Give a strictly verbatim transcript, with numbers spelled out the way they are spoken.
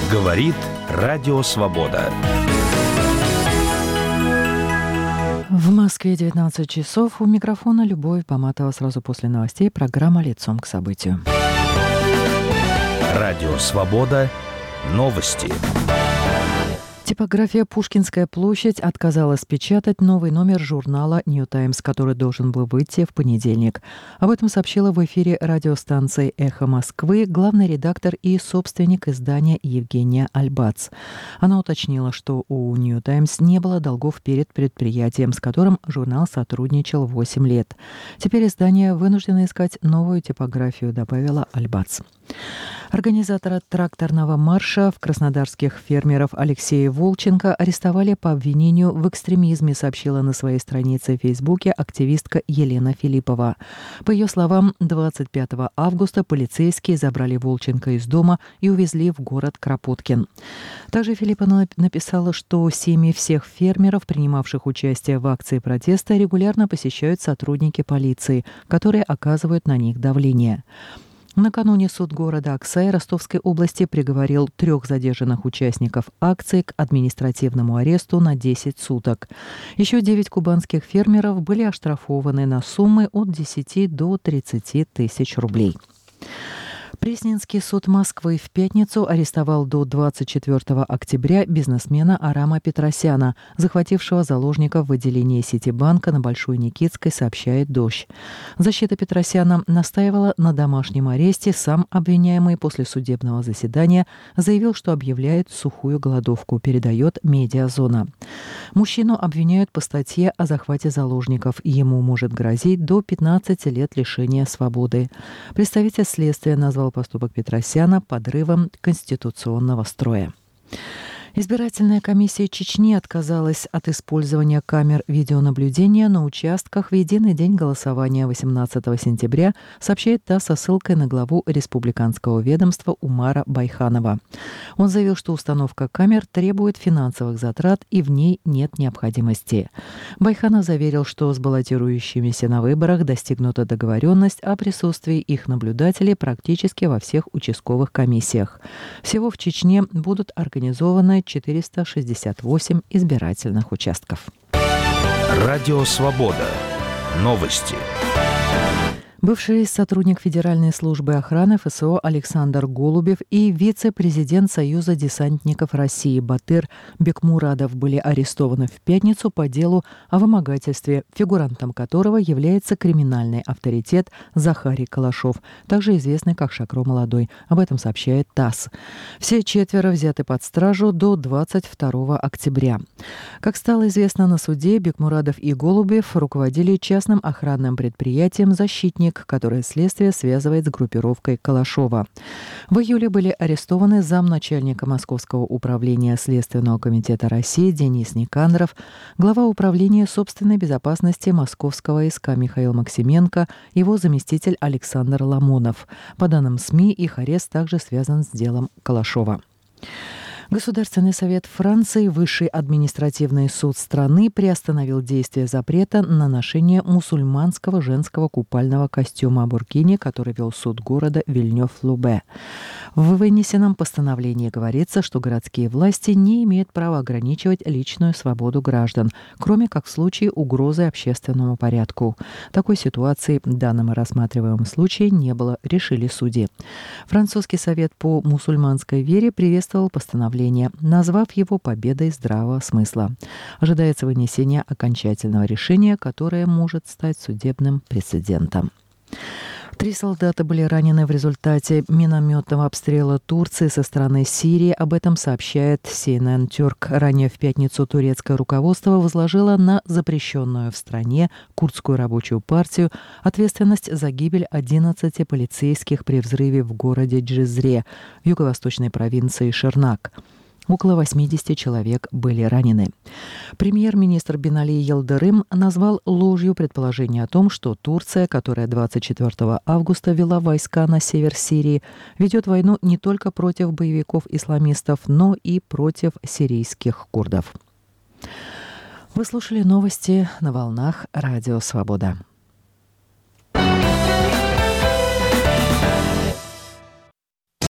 Говорит Радио Свобода. В Москве девятнадцать часов. У микрофона Любовь Поматова. Сразу после новостей программа «Лицом к событию». Радио Свобода. Новости. Типография «Пушкинская площадь» отказалась печатать новый номер журнала «Нью Таймс», который должен был выйти в понедельник. Об этом сообщила в эфире радиостанции «Эхо Москвы» главный редактор и собственник издания Евгения Альбац. Она уточнила, что у «Нью Таймс» не было долгов перед предприятием, с которым журнал сотрудничал восемь лет. Теперь издание вынуждено искать новую типографию, добавила Альбац. Организатора тракторного марша в краснодарских фермеров Алексея Волченко арестовали по обвинению в экстремизме, сообщила на своей странице в Фейсбуке активистка Елена Филиппова. По ее словам, двадцать пятого августа полицейские забрали Волченко из дома и увезли в город Кропоткин. Также Филиппова написала, что семьи всех фермеров, принимавших участие в акции протеста, регулярно посещают сотрудники полиции, которые оказывают на них давление. Накануне суд города Аксай Ростовской области приговорил трех задержанных участников акции к административному аресту на десять суток. Еще девять кубанских фермеров были оштрафованы на суммы от десяти до тридцати тысяч рублей. Пресненский суд Москвы в пятницу арестовал до двадцать четвёртого октября бизнесмена Арама Петросяна, захватившего заложников в отделении Ситибанка на Большой Никитской, сообщает «Дождь». Защита Петросяна настаивала на домашнем аресте. Сам обвиняемый после судебного заседания заявил, что объявляет сухую голодовку, передает «Медиазона». Мужчину обвиняют по статье о захвате заложников. Ему может грозить до пятнадцати лет лишения свободы. Представитель следствия назвал поступок Петросяна подрывом конституционного строя. Избирательная комиссия Чечни отказалась от использования камер видеонаблюдения на участках в единый день голосования восемнадцатого сентября, сообщает ТАСС со ссылкой на главу республиканского ведомства Умара Байханова. Он заявил, что установка камер требует финансовых затрат и в ней нет необходимости. Байханов заверил, что с баллотирующимися на выборах достигнута договоренность о присутствии их наблюдателей практически во всех участковых комиссиях. Всего в Чечне будут организованы четыреста шестьдесят восемь избирательных участков. Радио Свобода. Новости. Бывший сотрудник Федеральной службы охраны эф эс о Александр Голубев и вице-президент Союза десантников России Батыр Бекмурадов были арестованы в пятницу по делу о вымогательстве, фигурантом которого является криминальный авторитет Захарий Калашов, также известный как Шакро Молодой. Об этом сообщает ТАСС. Все четверо взяты под стражу до двадцать второго октября. Как стало известно на суде, Бекмурадов и Голубев руководили частным охранным предприятием «Защитник», которое следствие связывает с группировкой Калашова. В июле были арестованы замначальника Московского управления Следственного комитета России Денис Никандров, глава управления собственной безопасности Московского СК Михаил Максименко, его заместитель Александр Ламонов. По данным СМИ, их арест также связан с делом Калашова. Государственный совет Франции, высший административный суд страны приостановил действие запрета на ношение мусульманского женского купального костюма буркини, который вел суд города Вильнёв-Лубе. В вынесенном постановлении говорится, что городские власти не имеют права ограничивать личную свободу граждан, кроме как в случае угрозы общественному порядку. Такой ситуации в данном рассматриваемом случае не было, решили судьи. Французский совет по мусульманской вере приветствовал постановление, назвав его победой здравого смысла. Ожидается вынесение окончательного решения, которое может стать судебным прецедентом. Три солдата были ранены в результате минометного обстрела Турции со стороны Сирии. Об этом сообщает си эн эн Тюрк. Ранее в пятницу турецкое руководство возложило на запрещенную в стране курдскую рабочую партию ответственность за гибель одиннадцати полицейских при взрыве в городе Джизре в юго-восточной провинции Ширнак. Около восьмидесяти человек были ранены. Премьер-министр Бинали Йылдырым назвал ложью предположение о том, что Турция, которая двадцать четвёртого августа ввела войска на север Сирии, ведет войну не только против боевиков-исламистов, но и против сирийских курдов. Вы слушали новости на волнах Радио Свобода.